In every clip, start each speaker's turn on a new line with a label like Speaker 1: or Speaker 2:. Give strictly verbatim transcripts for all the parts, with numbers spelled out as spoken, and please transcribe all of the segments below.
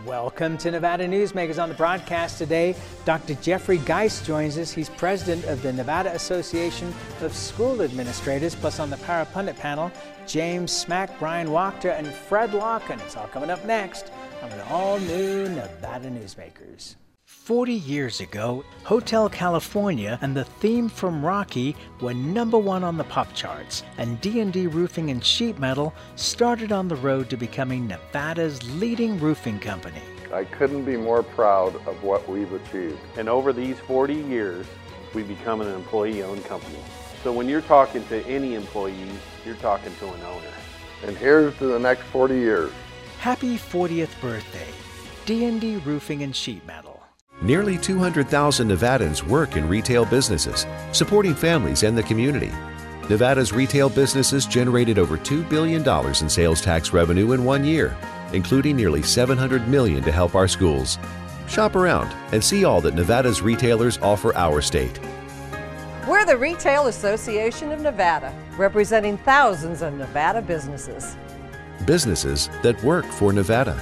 Speaker 1: Welcome to Nevada Newsmakers. On the broadcast today, Doctor Jeffrey Geist joins us. He's president of the Nevada Association of School Administrators. Plus on the Power Pundit panel, James Smack, Brian Wachter, and Fred Larkin. It's all coming up next on an all-new Nevada Newsmakers. Forty years ago, Hotel California and the theme from Rocky were number one on the pop charts, and D and D Roofing and Sheet Metal started on the road to becoming Nevada's leading roofing company.
Speaker 2: I couldn't be more proud of what we've achieved.
Speaker 3: And over these forty years, we've become an employee-owned company. So when you're talking to any employee, you're talking to an owner.
Speaker 2: And here's to the next forty years.
Speaker 1: Happy fortieth birthday, D and D Roofing and Sheet Metal.
Speaker 4: Nearly two hundred thousand Nevadans work in retail businesses, supporting families and the community. Nevada's retail businesses generated over two billion dollars in sales tax revenue in one year, including nearly seven hundred million dollars to help our schools. Shop around and see all that Nevada's retailers offer our state.
Speaker 5: We're the Retail Association of Nevada, representing thousands of Nevada businesses.
Speaker 4: Businesses that work for Nevada.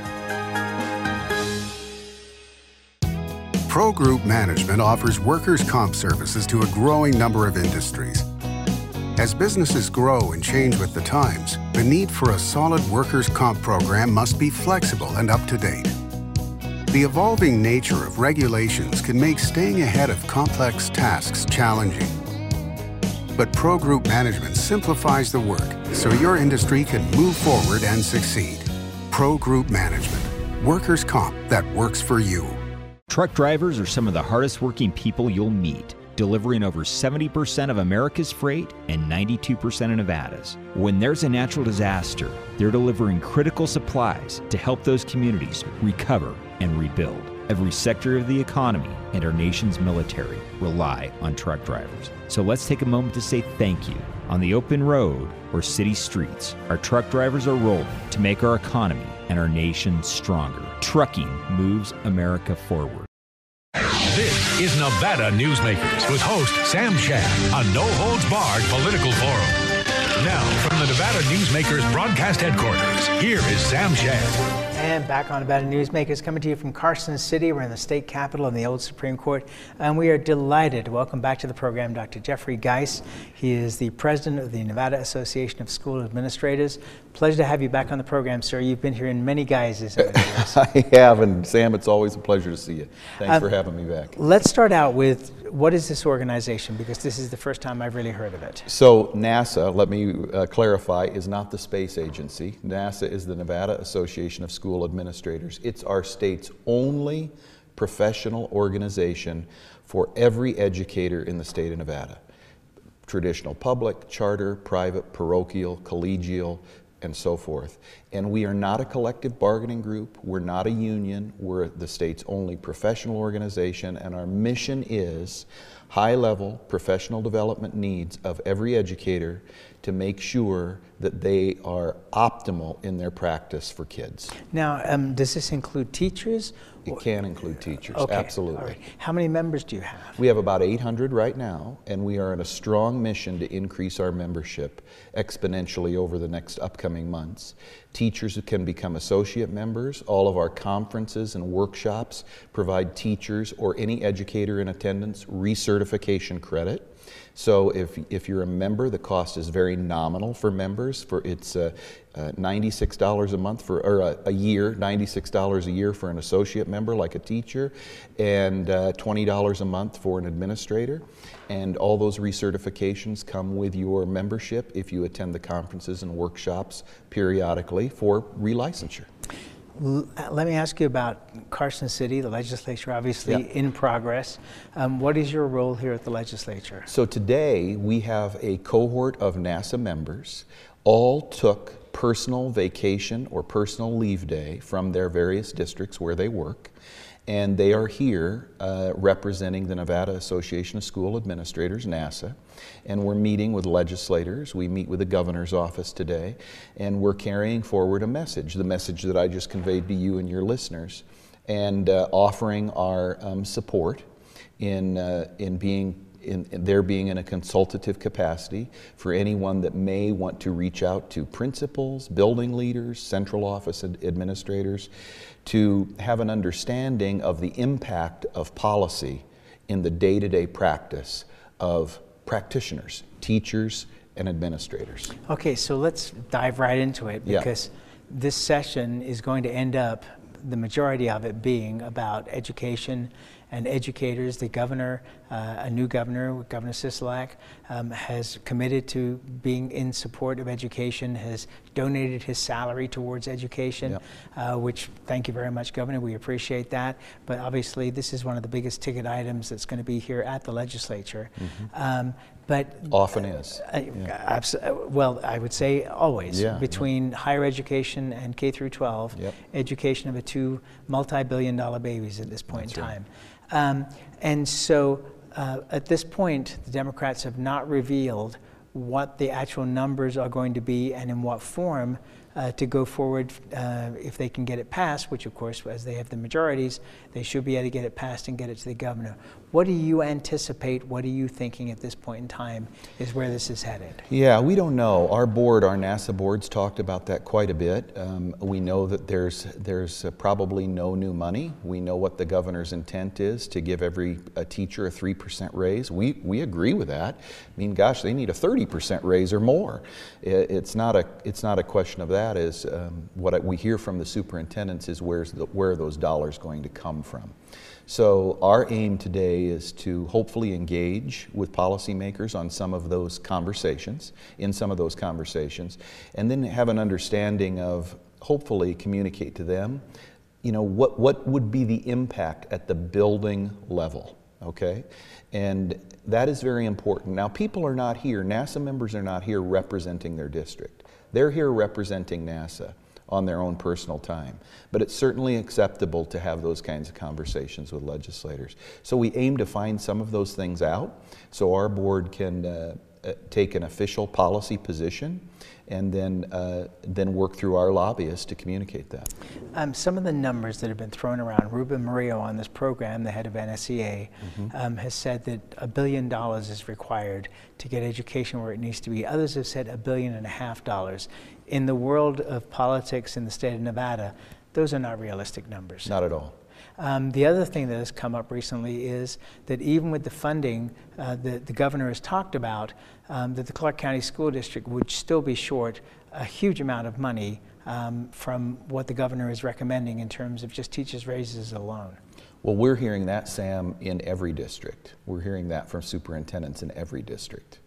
Speaker 6: Pro Group Management offers workers' comp services to a growing number of industries. As businesses grow and change with the times, the need for a solid workers' comp program must be flexible and up to date. The evolving nature of regulations can make staying ahead of complex tasks challenging. But Pro Group Management simplifies the work so your industry can move forward and succeed. Pro Group Management, workers' comp that works for you.
Speaker 7: Truck drivers are some of the hardest working people you'll meet, delivering over seventy percent of America's freight and ninety-two percent of Nevada's. When there's a natural disaster, they're delivering critical supplies to help those communities recover and rebuild. Every sector of the economy and our nation's military rely on truck drivers. So let's take a moment to say thank you. On the open road or city streets, our truck drivers are rolling to make our economy and our nation stronger. Trucking moves America forward.
Speaker 8: This is Nevada Newsmakers with host Sam Shad, a no-holds-barred political forum. Now, from the Nevada Newsmakers broadcast headquarters, here is Sam Shad.
Speaker 1: And back on Nevada Newsmakers, coming to you from Carson City. We're in the state capitol in the old Supreme Court, and we are delighted to welcome back to the program Doctor Jeffrey Geist. He is the president of the Nevada Association of School Administrators. Pleasure to have you back on the program, sir. You've been here in many guises over the years.
Speaker 9: I have, and Sam, it's always a pleasure to see you. Thanks
Speaker 1: um,
Speaker 9: for having me back.
Speaker 1: Let's start out with, what is this organization? Because this is the first time I've really heard of it.
Speaker 9: So NASA, let me uh, clarify, is not the space agency. NASA is the Nevada Association of School Administrators. It's our state's only professional organization for every educator in the state of Nevada. Traditional public, charter, private, parochial, collegial, and so forth. And we are not a collective bargaining group, we're not a union, we're the state's only professional organization, and our mission is high-level professional development needs of every educator to make sure that they are optimal in their practice for kids.
Speaker 1: Now, um, does this include teachers?
Speaker 9: It can include teachers,
Speaker 1: okay.
Speaker 9: Absolutely.
Speaker 1: All right. How many members do you have?
Speaker 9: We have about eight hundred right now, and we are on a strong mission to increase our membership exponentially over the next upcoming months. Teachers can become associate members. All of our conferences and workshops provide teachers or any educator in attendance recertification credit. So if, if you're a member, the cost is very nominal for members. For it's uh, uh, ninety-six dollars a month for, or a, a year, ninety-six dollars a year for an associate member like a teacher, and uh, twenty dollars a month for an administrator. And all those recertifications come with your membership if you attend the conferences and workshops periodically for relicensure.
Speaker 1: Let me ask you about Carson City, the legislature obviously
Speaker 9: Yep.
Speaker 1: in progress. Um, what is your role here at the legislature?
Speaker 9: So today we have a cohort of NASA members. All took personal vacation or personal leave day from their various districts where they work. And they are here uh, representing the Nevada Association of School Administrators, NASA. And we're meeting with legislators. We meet with the governor's office today. And we're carrying forward a message, the message that I just conveyed to you and your listeners, and uh, offering our um, support in, uh, in being in, in there being in a consultative capacity for anyone that may want to reach out to principals, building leaders, central office ad- administrators, to have an understanding of the impact of policy in the day-to-day practice of practitioners, teachers, and administrators.
Speaker 1: Okay, so let's dive right into it, because yeah. this session is going to end up, the majority of it being about education and educators. The governor, uh, a new governor, Governor Sisolak, um, has committed to being in support of education, has donated his salary towards education, yep. uh, which, thank you very much, Governor, we appreciate that. But obviously this is one of the biggest ticket items that's going to be here at the legislature. Mm-hmm. um, But
Speaker 9: often is.
Speaker 1: Uh, yeah. abso- well, I would say always. Yeah, between yeah. higher education and K through twelve, yep. education of the two multi-billion dollar babies at this point That's in time. Right. Um, and so uh, at this point, the Democrats have not revealed what the actual numbers are going to be and in what form uh, to go forward uh, if they can get it passed, which of course, as they have the majorities, they should be able to get it passed and get it to the governor. What do you anticipate, what are you thinking at this point in time is where this is headed?
Speaker 9: Yeah, we don't know. Our board, our NASA boards talked about that quite a bit. Um, we know that there's there's uh, probably no new money. We know what the governor's intent is, to give every a teacher a three percent raise. We we agree with that. I mean, gosh, they need a thirty percent raise or more. It, it's not a it's not a question of that. Is um, what we hear from the superintendents is where's the, where are those dollars going to come from? So our aim today is to hopefully engage with policymakers on some of those conversations, in some of those conversations, and then have an understanding of, hopefully communicate to them, you know, what, what would be the impact at the building level, okay? And that is very important. Now, people are not here, NASA members are not here representing their district. They're here representing NASA on their own personal time. But it's certainly acceptable to have those kinds of conversations with legislators. So we aim to find some of those things out so our board can uh, uh, take an official policy position and then uh, then work through our lobbyists to communicate that.
Speaker 1: Um, some of the numbers that have been thrown around, Ruben Murillo on this program, the head of N S E A, mm-hmm. um, has said that a billion dollars is required to get education where it needs to be. Others have said a billion and a half dollars. In the world of politics in the state of Nevada, those are not realistic numbers.
Speaker 9: Not at all.
Speaker 1: Um, the other thing that has come up recently is that even with the funding uh, that the governor has talked about, um, that the Clark County School District would still be short a huge amount of money um, from what the governor is recommending in terms of just teachers' raises alone.
Speaker 9: Well, we're hearing that, Sam, in every district. We're hearing that from superintendents in every district.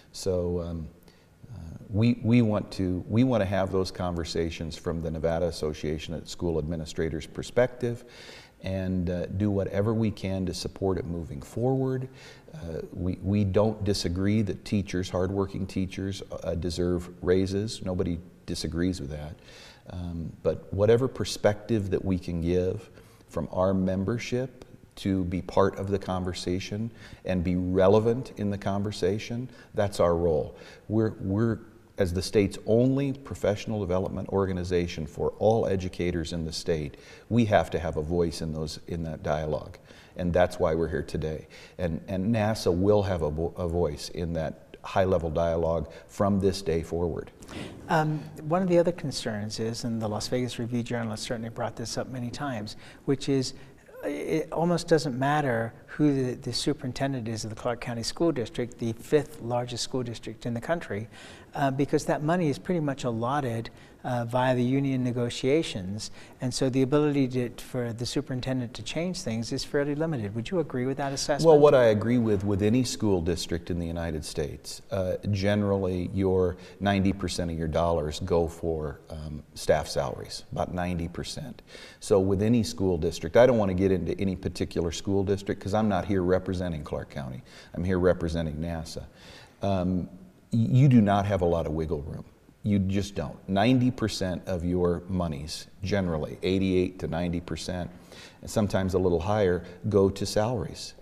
Speaker 9: So um, uh, we, we, want to, we want to have those conversations from the Nevada Association of School Administrators' perspective, and uh, do whatever we can to support it moving forward. Uh, we, we don't disagree that teachers, hardworking teachers, uh, deserve raises. Nobody disagrees with that. Um, but whatever perspective that we can give from our membership to be part of the conversation and be relevant in the conversation, that's our role. We're, we're as the state's only professional development organization for all educators in the state, we have to have a voice in those in that dialogue, and that's why we're here today. And and NASA will have a, vo a voice in that high-level dialogue from this day forward.
Speaker 1: Um, one of the other concerns is, and the Las Vegas Review-Journal has certainly brought this up many times, which is it almost doesn't matter who the, the superintendent is of the Clark County School District, the fifth largest school district in the country, uh, because that money is pretty much allotted uh, via the union negotiations, and so the ability to, for the superintendent to change things is fairly limited. Would you agree with that assessment?
Speaker 9: Well, what I agree with with any school district in the United States, uh, generally your ninety percent of your dollars go for um, staff salaries, about ninety percent. So with any school district, I don't want to get into any particular school district because I'm not here representing Clark County. I'm here representing NASA. Um, you do not have a lot of wiggle room. You just don't. ninety percent of your monies, generally, eighty-eight to ninety percent, and sometimes a little higher, go to salaries.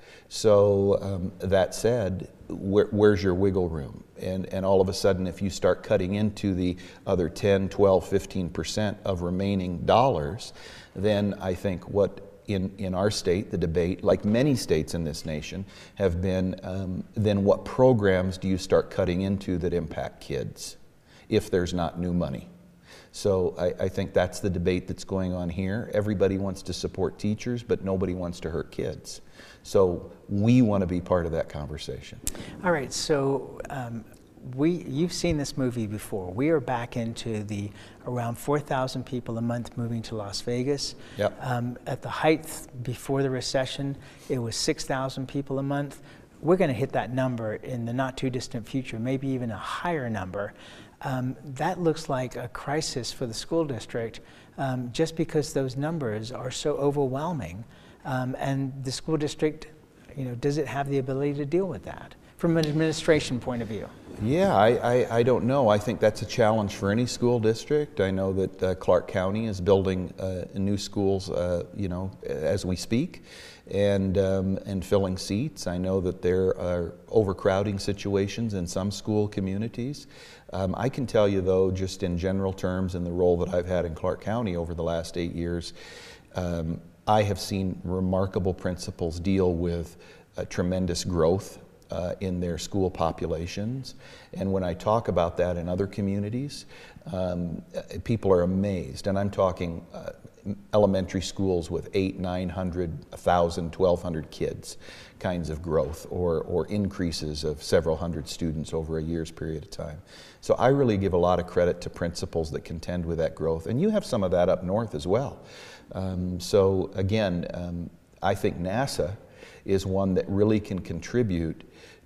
Speaker 9: So um, that said, where, where's your wiggle room? And, and all of a sudden, if you start cutting into the other ten, twelve, fifteen percent of remaining dollars, then I think what in, in our state, the debate, like many states in this nation, have been, um, then what programs do you start cutting into that impact kids if there's not new money? So I, I think that's the debate that's going on here. Everybody wants to support teachers, but nobody wants to hurt kids. So we want to be part of that conversation.
Speaker 1: All right, so um, we, you've seen this movie before. We are back into the around four thousand people a month moving to Las Vegas.
Speaker 9: Yep.
Speaker 1: Um, at the height before the recession, it was six thousand people a month. We're going to hit that number in the not too distant future, maybe even a higher number. Um, that looks like a crisis for the school district, um, just because those numbers are so overwhelming. Um, and the school district, you know, does it have the ability to deal with that from an administration point of view?
Speaker 9: Yeah, I, I, I don't know. I think that's a challenge for any school district. I know that uh, Clark County is building uh, new schools, uh, you know, as we speak, and um, and filling seats. I know that there are overcrowding situations in some school communities. Um, I can tell you, though, just in general terms, in the role that I've had in Clark County over the last eight years, um, I have seen remarkable principals deal with uh, tremendous growth Uh, in their school populations. And when I talk about that in other communities, um, people are amazed. And I'm talking uh, elementary schools with eight, nine hundred, a thousand, twelve hundred kids kinds of growth, or, or increases of several hundred students over a year's period of time. So I really give a lot of credit to principals that contend with that growth. And you have some of that up north as well. Um, so again, um, I think NASA is one that really can contribute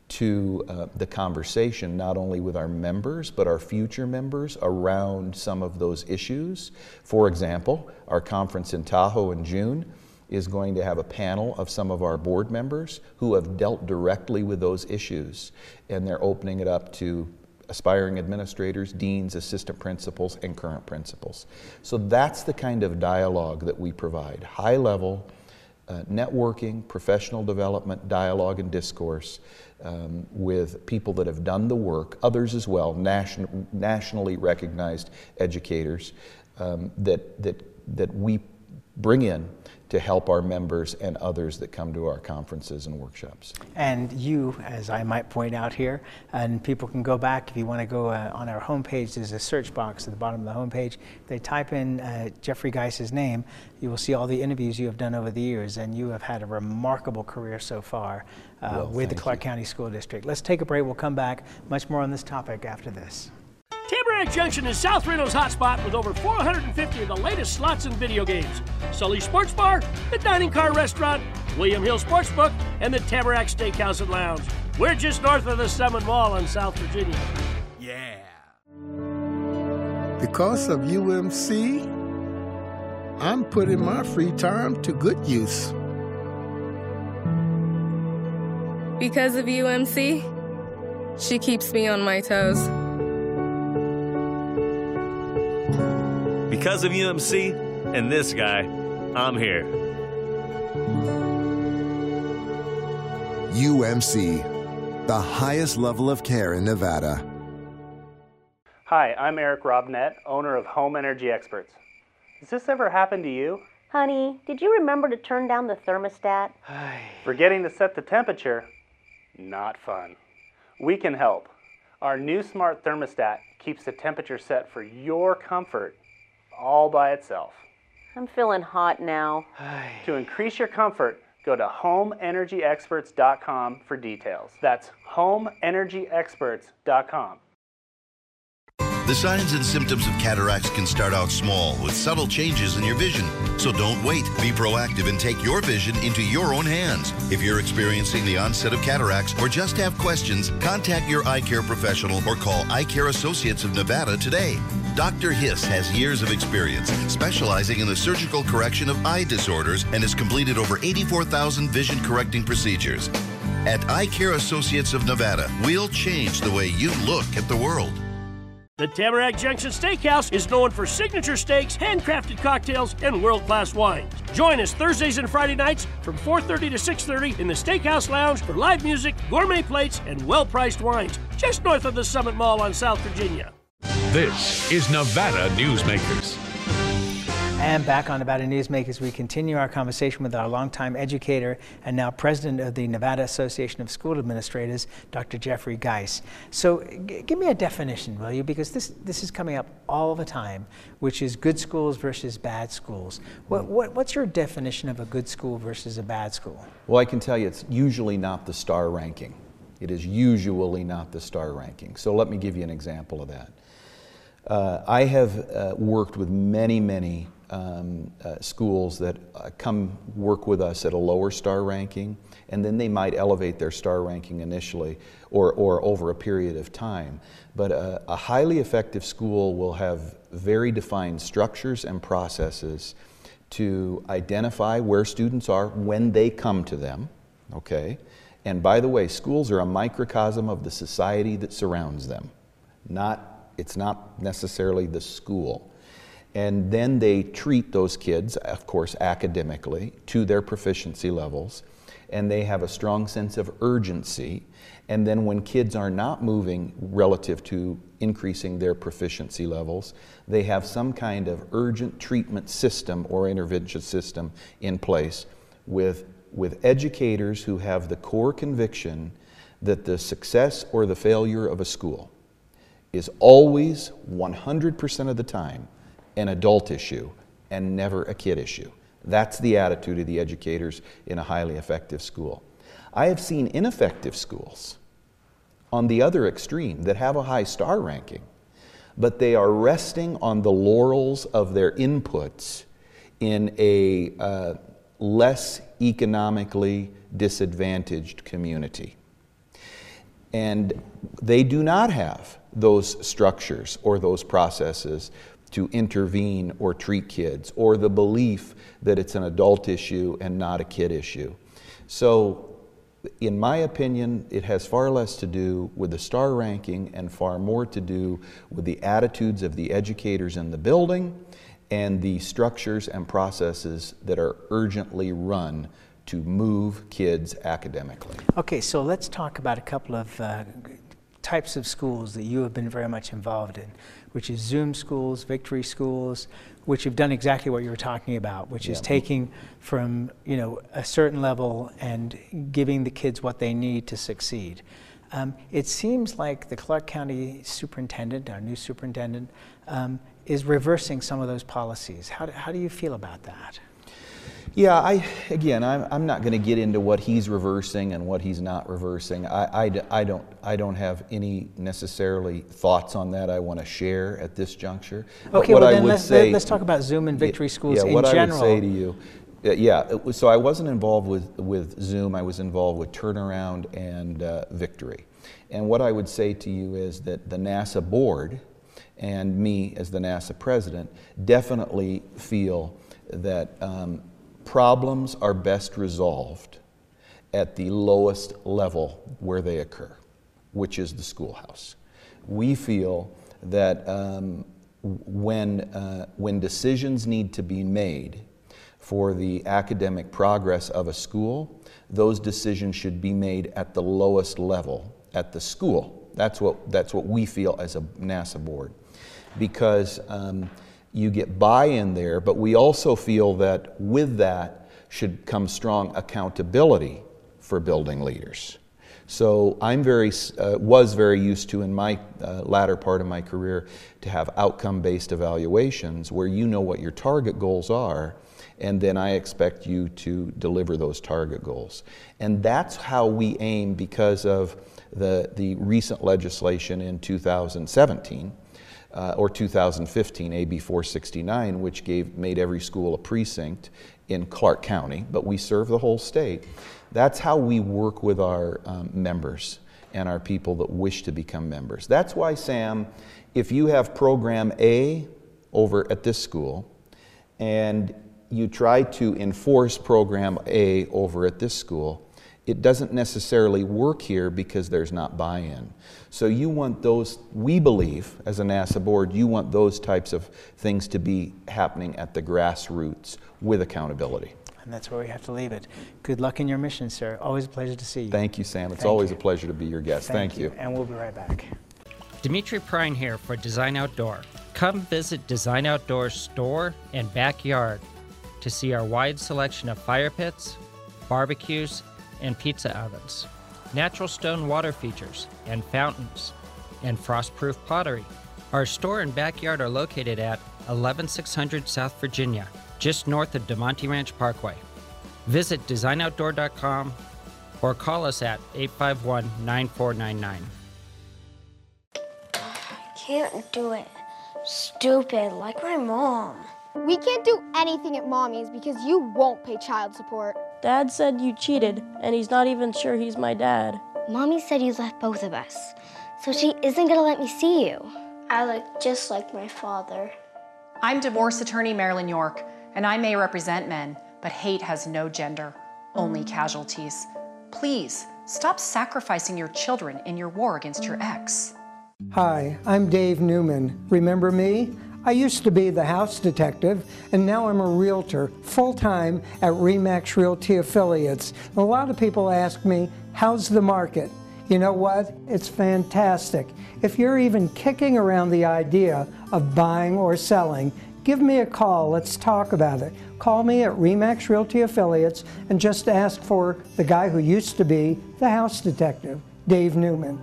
Speaker 9: to uh, the conversation, not only with our members, but our future members around some of those issues. For example, our conference in Tahoe in June is going to have a panel of some of our board members who have dealt directly with those issues, and they're opening it up to aspiring administrators, deans, assistant principals, and current principals. So that's the kind of dialogue that we provide. High level, Uh, networking, professional development, dialogue, and discourse um, with people that have done the work, others as well, nation, nationally recognized educators um, that, that, that we bring in to help our members and others that come to our conferences and workshops.
Speaker 1: And you, as I might point out here, and people can go back if you want to go uh, on our homepage, there's a search box at the bottom of the homepage. If they type in uh, Jeffrey Geis's name, you will see all the interviews you have done over the years, and you have had a remarkable career so far uh,
Speaker 9: well,
Speaker 1: with the Clark
Speaker 9: you.
Speaker 1: County School District. Let's take a break. We'll come back. Much more on this topic after this.
Speaker 10: Tamarack Junction is South Reno's hotspot with over four hundred fifty of the latest slots and video games. Sully Sports Bar, the Dining Car Restaurant, William Hill Sportsbook, and the Tamarack Steakhouse and Lounge. We're just north of the Summit Mall in South Virginia. Yeah.
Speaker 11: Because of U M C, I'm putting my free time to good use.
Speaker 12: Because of U M C, she keeps me on my toes.
Speaker 13: Because of U M C and this guy, I'm here.
Speaker 14: U M C, the highest level of care in Nevada.
Speaker 15: Hi, I'm Eric Robnett, owner of Home Energy Experts. Has this ever happened to you?
Speaker 16: Honey, did you remember to turn down the thermostat?
Speaker 15: Forgetting to set the temperature? Not fun. We can help. Our new smart thermostat keeps the temperature set for your comfort all by itself.
Speaker 16: I'm feeling hot now.
Speaker 15: To increase your comfort, go to home energy experts dot com for details. That's home energy experts dot com.
Speaker 17: The signs and symptoms of cataracts can start out small with subtle changes in your vision. So don't wait. Be proactive and take your vision into your own hands. If you're experiencing the onset of cataracts or just have questions, contact your eye care professional or call Eye Care Associates of Nevada today. Doctor Hiss has years of experience specializing in the surgical correction of eye disorders and has completed over eighty-four thousand vision correcting procedures. At Eye Care Associates of Nevada, we'll change the way you look at the world.
Speaker 10: The Tamarack Junction Steakhouse is known for signature steaks, handcrafted cocktails, and world-class wines. Join us Thursdays and Friday nights from four thirty to six thirty in the Steakhouse Lounge for live music, gourmet plates, and well-priced wines, just north of the Summit Mall on South Virginia.
Speaker 8: This is Nevada Newsmakers.
Speaker 1: And back on Nevada Newsmakers, we continue our conversation with our longtime educator and now president of the Nevada Association of School Administrators, Doctor Jeffrey Geis. So g give me a definition, will you? Because this, this is coming up all the time, which is good schools versus bad schools. What, what, what's your definition of a good school versus a bad school?
Speaker 9: Well, I can tell you it's usually not the star ranking. It is usually not the star ranking. So let me give you an example of that. Uh, I have uh, worked with many, many um, uh, schools that uh, come work with us at a lower star ranking, and then they might elevate their star ranking initially or, or over a period of time. But uh, a highly effective school will have very defined structures and processes to identify where students are when they come to them, okay? And by the way, schools are a microcosm of the society that surrounds them. Not, it's not necessarily the school. And then they treat those kids, of course, academically to their proficiency levels, and they have a strong sense of urgency. And then when kids are not moving relative to increasing their proficiency levels, they have some kind of urgent treatment system or intervention system in place with, with educators who have the core conviction that the success or the failure of a school is always one hundred percent of the time an adult issue and never a kid issue. That's the attitude of the educators in a highly effective school. I have seen ineffective schools on the other extreme that have a high star ranking, but they are resting on the laurels of their inputs in a uh, less economically disadvantaged community. And they do not have those structures or those processes to intervene or treat kids, or the belief that it's an adult issue and not a kid issue. So, in my opinion, it has far less to do with the star ranking and far more to do with the attitudes of the educators in the building and the structures and processes that are urgently run to move kids academically.
Speaker 1: Okay, so let's talk about a couple of uh, types of schools that you have been very much involved in, which is Zoom schools, Victory schools, which have done exactly what you were talking about, which yeah. is taking from, you know, a certain level and giving the kids what they need to succeed. Um, it seems like the Clark County superintendent, our new superintendent, um, is reversing some of those policies. How do, how do you feel about that?
Speaker 9: Yeah, I, again, I'm, I'm not going to get into what he's reversing and what he's not reversing. I, I, I, don't, I don't have any necessarily thoughts on that I want to share at this juncture.
Speaker 1: Okay,
Speaker 9: what
Speaker 1: well
Speaker 9: I
Speaker 1: then
Speaker 9: would
Speaker 1: let's,
Speaker 9: say,
Speaker 1: let's talk about Zoom and Victory schools
Speaker 9: yeah,
Speaker 1: in
Speaker 9: what
Speaker 1: general.
Speaker 9: I would say to you, yeah, it was, so I wasn't involved with, with Zoom, I was involved with Turnaround and uh, Victory. And what I would say to you is that the NASA board and me as the NASA president definitely feel that um, problems are best resolved at the lowest level where they occur, which is the schoolhouse. We feel that um, when, uh, when decisions need to be made for the academic progress of a school, those decisions should be made at the lowest level, at the school. That's what, that's what we feel as a NASA board. Because um, you get buy-in there, but we also feel that with that should come strong accountability for building leaders. So I'm very, uh, was very used to in my uh, latter part of my career to have outcome-based evaluations where you know what your target goals are, and then I expect you to deliver those target goals. And that's how we aim because of the, the recent legislation in two thousand seventeen, Uh, or two thousand fifteen, A B four sixty-nine, which gave, made every school a precinct in Clark County, but we serve the whole state. That's how we work with our um, members and our people that wish to become members. That's why, Sam, if you have program A over at this school and you try to enforce program A over at this school, it doesn't necessarily work here because there's not buy-in. So you want those, we believe, as a NASA board, you want those types of things to be happening at the grassroots with accountability.
Speaker 1: And that's where we have to leave it. Good luck in your mission, sir. Always a pleasure to see you.
Speaker 9: Thank you, Sam. It's
Speaker 1: Thank
Speaker 9: always
Speaker 1: you.
Speaker 9: a pleasure to be your guest.
Speaker 1: Thank,
Speaker 9: Thank you.
Speaker 1: you. And we'll be right back.
Speaker 18: Dimitri Prine here for Design Outdoor. Come visit Design Outdoors store and backyard to see our wide selection of fire pits, barbecues, and pizza ovens, natural stone water features and fountains, and frost-proof pottery. Our store and backyard are located at eleven six hundred South Virginia, just north of DeMonte Ranch Parkway. Visit design outdoor dot com or call us at eight five one, nine four nine nine.
Speaker 19: Can't do it. Stupid, like my mom.
Speaker 20: We can't do anything at Mommy's because you won't pay child support.
Speaker 21: Dad said you cheated, and he's not even sure he's my dad.
Speaker 19: Mommy said you left both of us, so she isn't gonna let me see you. I look just like my father.
Speaker 22: I'm divorce attorney Marilyn York, and I may represent men, but hate has no gender, only casualties. Please, stop sacrificing your children in your war against your ex.
Speaker 23: Hi, I'm Dave Newman. Remember me? I used to be the house detective, and now I'm a realtor, full-time at RE/MAX Realty Affiliates. A lot of people ask me, how's the market? You know what? It's fantastic. If you're even kicking around the idea of buying or selling, give me a call. Let's talk about it. Call me at RE/MAX Realty Affiliates and just ask for the guy who used to be the house detective, Dave Newman.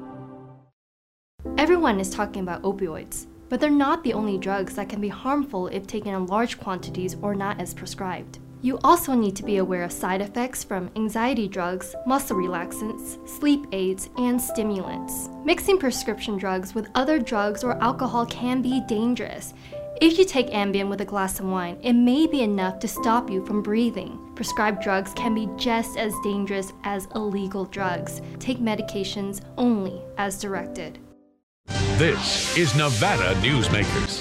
Speaker 24: Everyone is talking about opioids, but they're not the only drugs that can be harmful if taken in large quantities or not as prescribed. You also need to be aware of side effects from anxiety drugs, muscle relaxants, sleep aids, and stimulants. Mixing prescription drugs with other drugs or alcohol can be dangerous. If you take Ambien with a glass of wine, it may be enough to stop you from breathing. Prescribed drugs can be just as dangerous as illegal drugs. Take medications only as directed.
Speaker 8: This is Nevada Newsmakers.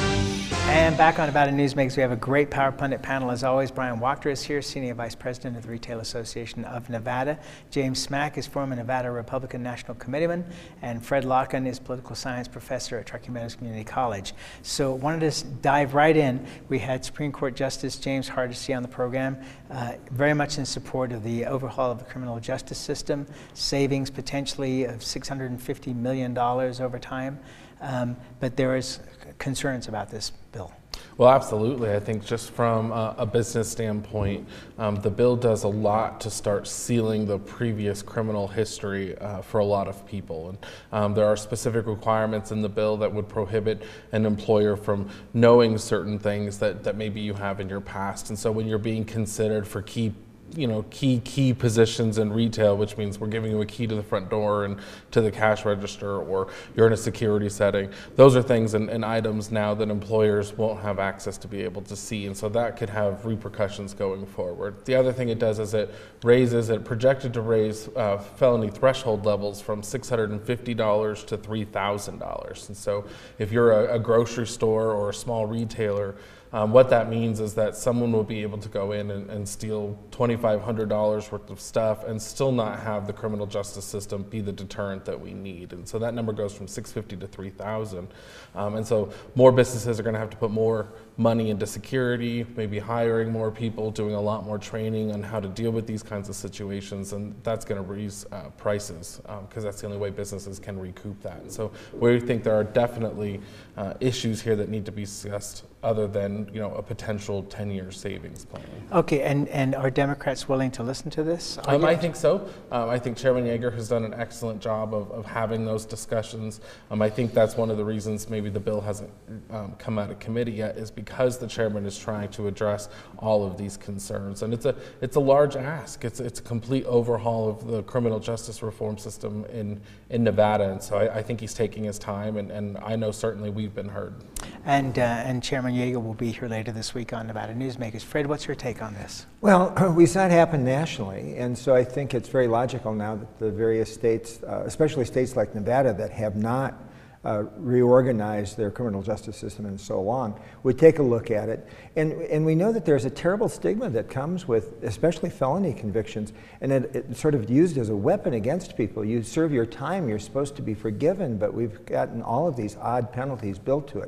Speaker 1: And back on Nevada Newsmakers, we have a great Power Pundit panel as always. Brian Wachter is here, Senior Vice President of the Retail Association of Nevada. James Smack is former Nevada Republican National Committeeman, and Fred Locken is Political Science Professor at Truckee Meadows Community College. So wanted to dive right in. We had Supreme Court Justice James Hardesty on the program, uh, very much in support of the overhaul of the criminal justice system, savings potentially of six hundred fifty million dollars over time. Um, but there is concerns about this bill.
Speaker 25: Well, absolutely. I think just from uh, a business standpoint, um, the bill does a lot to start sealing the previous criminal history uh, for a lot of people. And um, there are specific requirements in the bill that would prohibit an employer from knowing certain things that, that maybe you have in your past. And so when you're being considered for key you know, key, key positions in retail, which means we're giving you a key to the front door and to the cash register, or you're in a security setting. Those are things and, and items now that employers won't have access to be able to see, and so that could have repercussions going forward. The other thing it does is it raises, it projected to raise uh, felony threshold levels from six hundred fifty dollars to three thousand dollars. And so if you're a, a grocery store or a small retailer, Um, what that means is that someone will be able to go in and, and steal twenty-five hundred dollars worth of stuff and still not have the criminal justice system be the deterrent that we need. And so that number goes from six hundred fifty to three thousand. Um, and so more businesses are going to have to put more money into security, maybe hiring more people, doing a lot more training on how to deal with these kinds of situations, and that's going to raise uh, prices because um, that's the only way businesses can recoup that. And so we think there are definitely uh, issues here that need to be discussed other than, you know, a potential ten-year savings plan.
Speaker 1: Okay, and, and are Democrats willing to listen to this?
Speaker 25: Um, I think so. Um, I think Chairman Yeager has done an excellent job of, of having those discussions. Um, I think that's one of the reasons maybe the bill hasn't um, come out of committee yet, is because the chairman is trying to address all of these concerns. And it's a it's a large ask. It's it's a complete overhaul of the criminal justice reform system in, in Nevada. And so I, I think he's taking his time, and, and I know certainly we've been heard.
Speaker 1: And, uh, and Chairman Yeager will be here later this week on Nevada Newsmakers. Fred, what's your take on this?
Speaker 26: Well, we saw it happen nationally, and so I think it's very logical now that the various states, uh, especially states like Nevada that have not uh, reorganized their criminal justice system in so long, would take a look at it. And, and we know that there's a terrible stigma that comes with especially felony convictions, and it, it's sort of used as a weapon against people. You serve your time, you're supposed to be forgiven, but we've gotten all of these odd penalties built to it.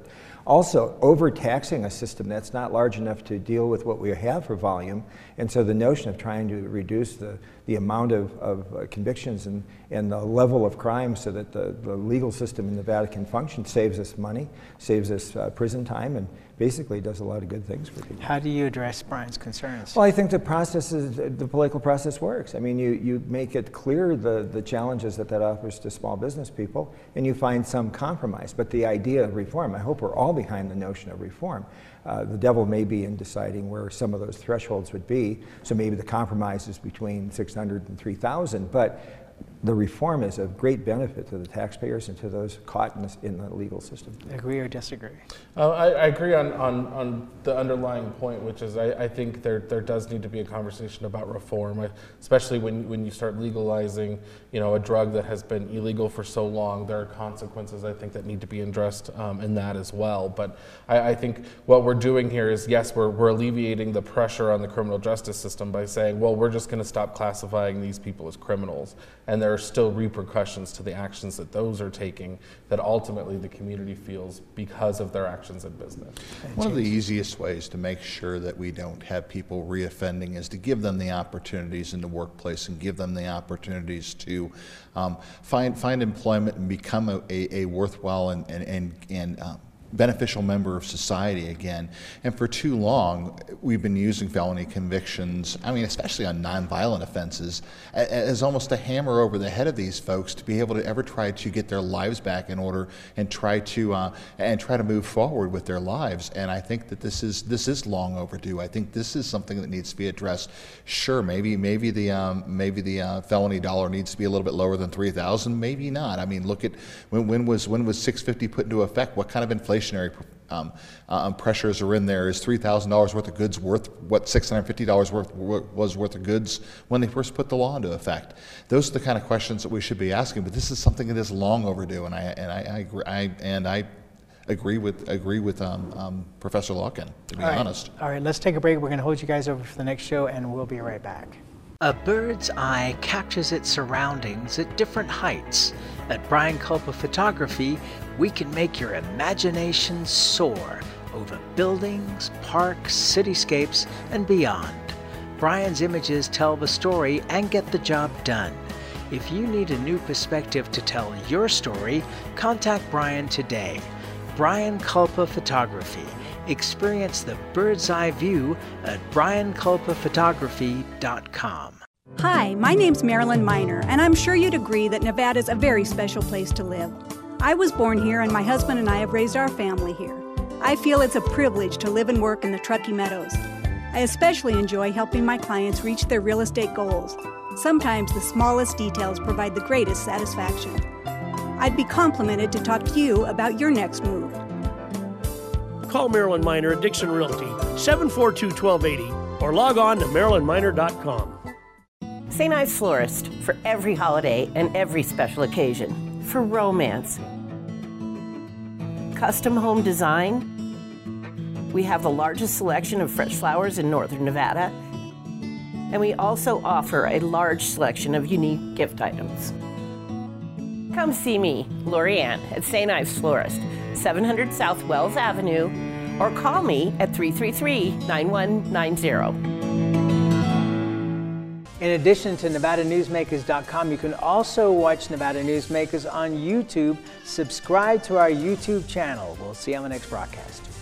Speaker 26: Also, overtaxing a system that's not large enough to deal with what we have for volume. And so the notion of trying to reduce the, the amount of, of uh, convictions and, and the level of crime so that the, the legal system in Nevada can function saves us money, saves us uh, prison time, and basically does a lot of good things for people.
Speaker 1: How do you address Brian's concerns?
Speaker 26: Well, I think the process is, the political process works. I mean, you, you make it clear the, the challenges that that offers to small business people, and you find some compromise. But the idea of reform, I hope we're all behind the notion of reform. Uh, the devil may be in deciding where some of those thresholds would be, so maybe the compromise is between six hundred and three thousand, but the reform is of great benefit to the taxpayers and to those caught in the, in the legal system.
Speaker 1: Agree or disagree?
Speaker 25: Uh, I, I agree on, on, on the underlying point, which is I, I think there, there does need to be a conversation about reform, I, especially when, when you start legalizing, you know, a drug that has been illegal for so long. There are consequences, I think, that need to be addressed um, in that as well. But I, I think what we're doing here is, yes, we're, we're alleviating the pressure on the criminal justice system by saying, well, we're just going to stop classifying these people as criminals. And there are still repercussions to the actions that those are taking that ultimately the community feels because of their actions in business.
Speaker 2: One of the easiest ways to make sure that we don't have people reoffending is to give them the opportunities in the workplace and give them the opportunities to um, find find employment and become a, a, a worthwhile and, and, and, and um, beneficial member of society again. And for too long, we've been using felony convictions, I mean, especially on nonviolent offenses, as almost a hammer over the head of these folks to be able to ever try to get their lives back in order and try to uh, and try to move forward with their lives. And I think that this is this is long overdue. I think this is something that needs to be addressed. Sure, maybe maybe the um, maybe the uh, felony dollar needs to be a little bit lower than three thousand. Maybe not. I mean, look at when when was when was six fifty put into effect? What kind of inflation Um, um, pressures are in there? Is three thousand dollars worth of goods worth what six hundred fifty dollars worth was worth of goods when they first put the law into effect? Those are the kind of questions that we should be asking. But this is something that is long overdue, and I and I, I, agree, I and I agree with agree with um, um, Professor Larkin, to be
Speaker 1: All right.
Speaker 2: honest.
Speaker 1: All right, let's take a break. We're going to hold you guys over for the next show, and we'll be right back. A bird's eye captures its surroundings at different heights. At Brian Culpa Photography, we can make your imagination soar over buildings, parks, cityscapes, and beyond. Brian's images tell the story and get the job done. If you need a new perspective to tell your story, contact Brian today. Brian Culpa Photography. Experience the bird's eye view at brian culpa photography dot com.
Speaker 3: Hi, my name's Marilyn Miner, and I'm sure you'd agree that Nevada's a very special place to live. I was born here, and my husband and I have raised our family here. I feel it's a privilege to live and work in the Truckee Meadows. I especially enjoy helping my clients reach their real estate goals. Sometimes the smallest details provide the greatest satisfaction. I'd be complimented to talk to you about your next move.
Speaker 10: Call Marilyn Miner at Dixon Realty, seven four two, one two eight zero, or log on to marilyn miner dot com.
Speaker 4: Saint Ives Florist, for every holiday and every special occasion, for romance. Custom home design. We have the largest selection of fresh flowers in northern Nevada, and we also offer a large selection of unique gift items. Come see me, Lori Ann, at Saint Ives Florist, seven hundred South Wells Avenue, or call me at three three three, nine one nine zero.
Speaker 1: In addition to Nevada Newsmakers dot com, you can also watch Nevada Newsmakers on YouTube. Subscribe to our YouTube channel. We'll see you on the next broadcast.